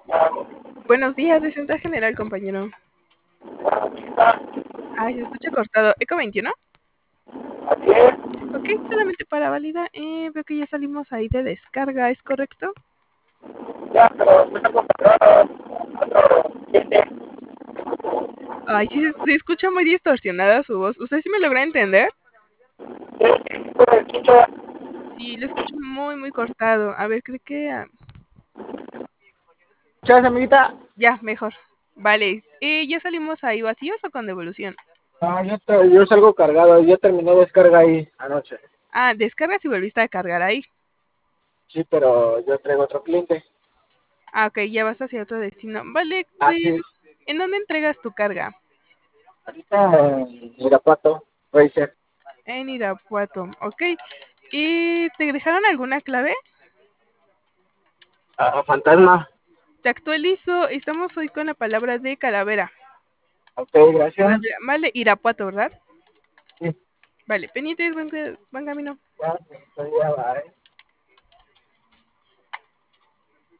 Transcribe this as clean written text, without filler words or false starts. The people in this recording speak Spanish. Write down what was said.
Buenos días, licenciada general, compañero. Ay, se escucha cortado. ¿Eco 21? Así es, Ok, solamente para validar. Veo que ya salimos ahí de descarga, ¿es correcto? ya, pero me está comprando otro cliente. Ay, sí, se escucha muy distorsionada su voz. ¿Usted sí me logra entender? Sí, pues escucho. Sí, lo escucho muy, muy cortado. A ver, creo que ¿Escuchas, amiguita? ya, mejor. Vale, ¿ya salimos ahí vacíos o con devolución? No, yo salgo cargado, yo terminé descarga ahí anoche. Ah, descargas y volviste a cargar ahí. Sí, pero yo traigo otro cliente. Ah, ok, ya vas hacia otro destino. Vale, Así, ¿en dónde entregas tu carga? ahorita en Irapuato, Racer. En Irapuato, ok. ¿Y te dejaron alguna clave? Fantasma. Te actualizo, estamos hoy con la palabra de calavera. Ok, gracias. Calavera. Vale, Irapuato, ¿verdad? Sí, Vale, pendientes, buen camino. ya, ya, bye.